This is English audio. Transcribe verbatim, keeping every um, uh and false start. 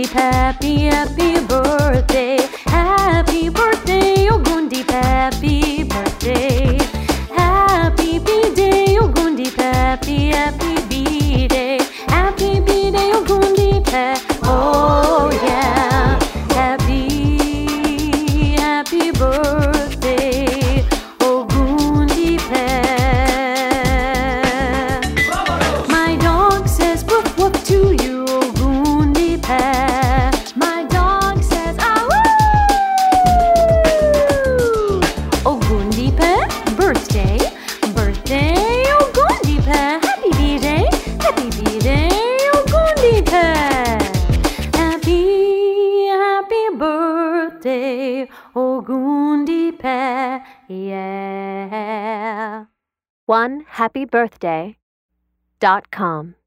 Ogundipe, happy, happy birthday. Happy birthday, Ogundipe, happy birthday. Happy B-Day, Ogundipe, happy, happy B-Day. Happy B-Day, Ogundipe, oh yeah. Happy, happy birthday, Ogundipe. My dog says woof woof to you, Ogundipe. My dog says ah woo. Ogundipe, birthday, birthday, Ogundipe. Happy B-Day, happy B-Day, Ogundipe. Happy, happy birthday, Ogundipe, yeah. one happy birthday dot com